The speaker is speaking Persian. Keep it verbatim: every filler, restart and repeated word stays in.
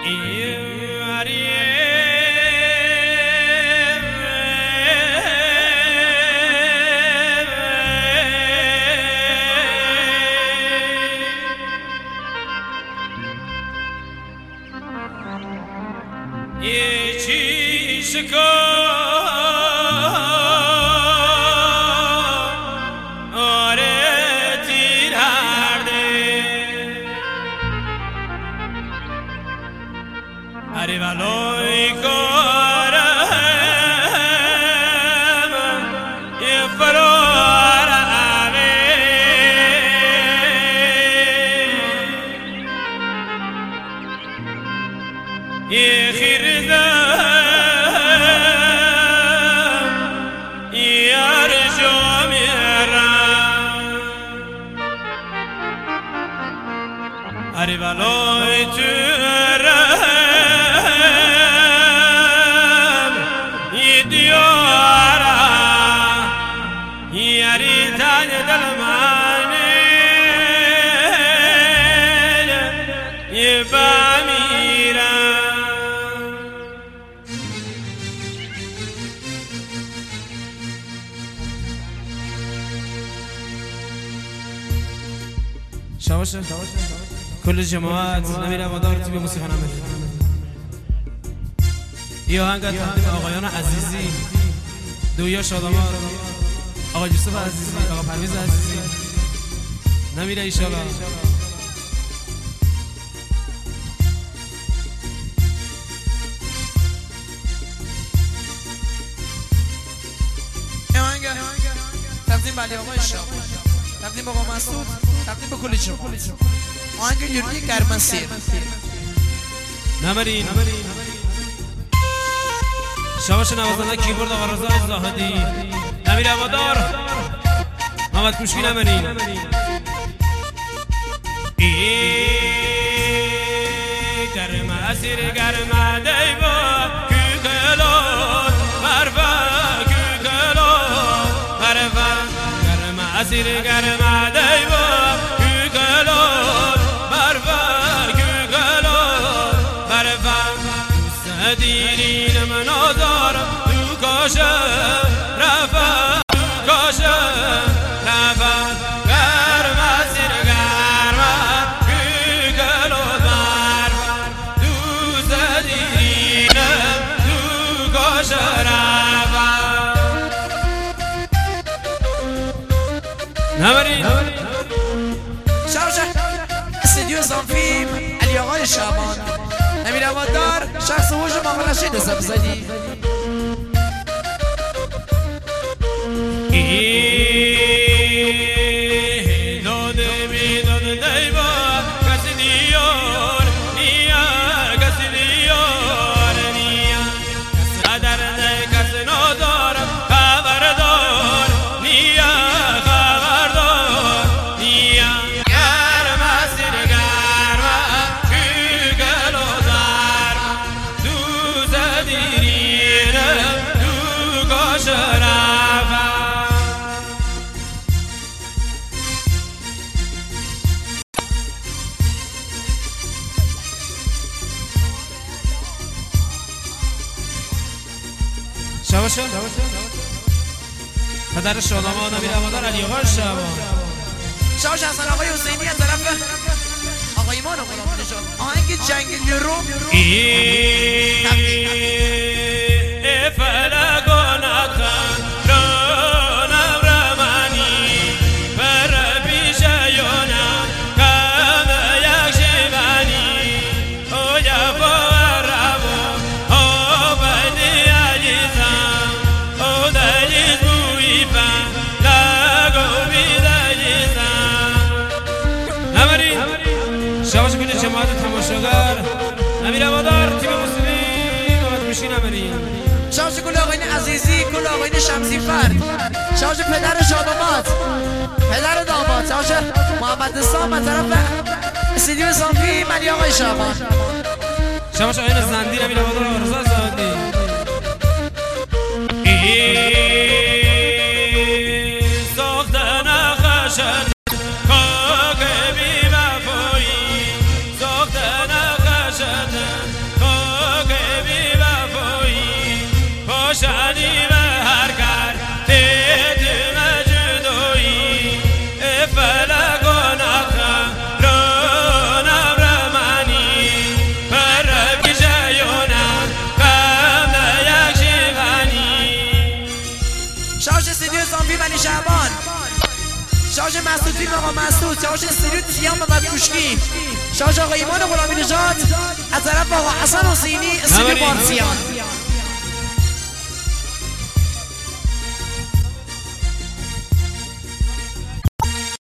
شباشه کل جماعت نمیر هوادار تیم موسیقی نمیر یه آهنگ تقدیم آقایان عزیزی دویا شادامات آقا یوسف عزیزی آقا پرویز عزیزی نمیره ایشالا یه آهنگ تقدیم علی آقا شاب تقدیم آقا مسعود تقدیم به کل شما آهنگ لیریک گرمسیر نمرین شباش نوازنده کیبورد آقا رضا زاهدی نمیر هوادار محمد کوشکی نمرین ای گرمسیر گرم دیبا کوکلون برفا کوکلون برفا گرمسیر گرم دیبا دیرین من آزارم تو کاشه رفت تو کاشه رفت گرم اسیر گرمت کوکل و برفت دوست دیرینم تو کاشه رفت نمرین شاوشه استدیو زنفیم علی آقای شعبان نمیر هوادار شخص وجه ماما رشید حساب زدی ای داده بی داده دیبا کسی دیار نیا کسی دیار نیا کسی قدر نه کسی ندارم خبردار نیا خبردار نیا گرم اسیر گرم کوکل و شباشه پدر شادامات نمیر هوادار علی آقا شعبان شباشه حسن آقای حسینی از طرف آقای ایمان آقای نجات آهنگ جنگ رو ای فلگانت خان رانم رمانی بر پیش یونم کم یک شیبانی او جفا و روا او بدی عزیزم او دلیز بویفم لگو بی دلیزم نمری شباش کنید جماعت تماشاگر نمیر هوادار تیم موسیقی محمد کوشکی نمرین شاوش کل آقاین عزیزی کل آقاین شمسی فرد شاوش پدر شادامات پدر داماد شاوش محمد سام از طرف استدیو زنفی علی آقای شعبان شباش آقاین زندی نمیر هوادار آقا رضا زاهدی ساختن خشن کاک بی وفایی ساختن خشن شارژ مسعودی آقا مسعود، شارژ استودیو تیام محمد کوشکی، شارژ آقا ایمان غلامی نژاد از طرف آقا حسن حسینی استودیو پارسیان.